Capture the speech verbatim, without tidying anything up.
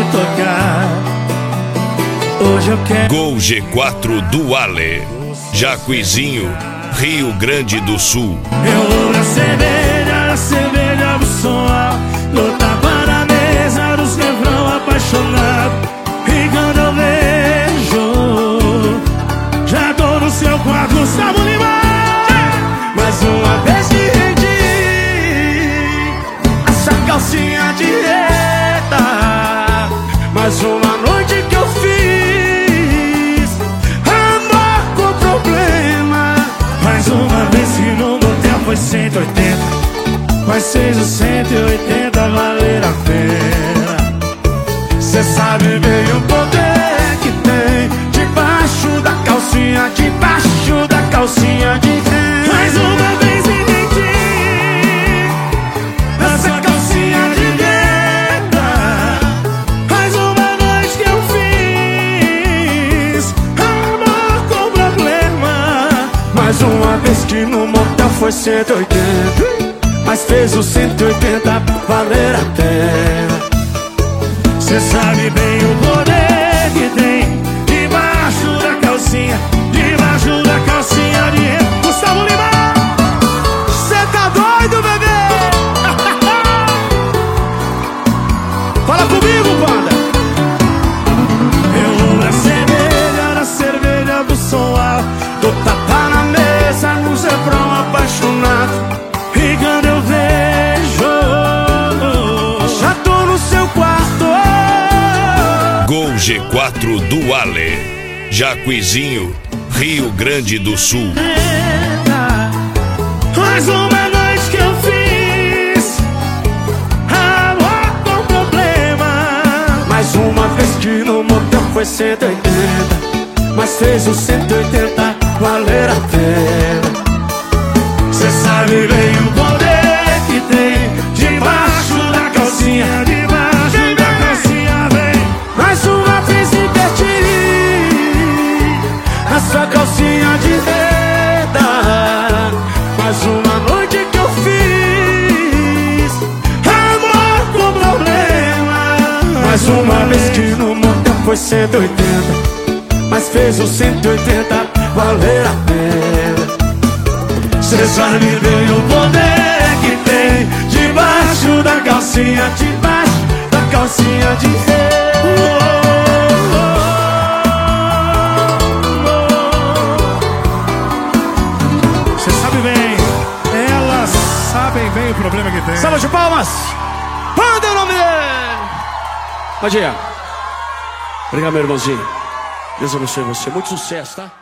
tocar. Hoje eu quero Gol G quatro do Ale, Jacuizinho, Rio Grande do Sul. Eu vou na cerveja, na cerveja do som alto, dou tapa na mesa dos refrão apaixonado. E quando eu vejo, já tô no seu quarto, Gustavo Lima. Mais uma vez que rendi essa calcinha de reta, mais uma noite que eu fiz amor com problema. Mais uma vez que no motel foi cento e oitenta, mas fez os cento e oitenta valer a pena. Cê sabe bem o poder que tem debaixo da calcinha, debaixo da calcinha de renda. Mais uma vez entendi essa calcinha de renda. Mais uma noite que eu fiz amor com problema. Mais uma vez que no motel foi cento e oitenta, mas fez os cento e oitenta valer a pena. Cê sabe bem o poder que tem debaixo da calcinha, debaixo da calcinha de renda. Gustavo Lima, cê tá doido, bebê? Fala comigo, banda. Eu vou na cerveja, na cerveja do som alto, dou tapa na mesa nos refrão apaixonado. E quando eu vejo, já tô no seu quarto. Gol G quatro do Ale, Jacuizinho, Rio Grande do Sul. Mais uma noite que eu fiz amor com problema. Mais uma vez que no motel foi cento e oitenta, mas fez os cento e oitenta valer a pena. Cê sabe bem o poder que tem debaixo da calcinha, debaixo da calcinha, vem. Mais uma vez inverti a sua calcinha de renda. Mais uma noite que eu fiz amor com problema. Mais uma vez que no motel foi cento e oitenta, mas fez os cento e oitenta valer a pena. Cê sabe bem o poder que tem debaixo da calcinha, debaixo da calcinha de renda. Cê sabe bem, elas sabem bem o problema que tem. Salva de palmas! Manda o nome dele! Bom dia. Obrigado, meu irmãozinho. Deus abençoe você. Muito sucesso, tá?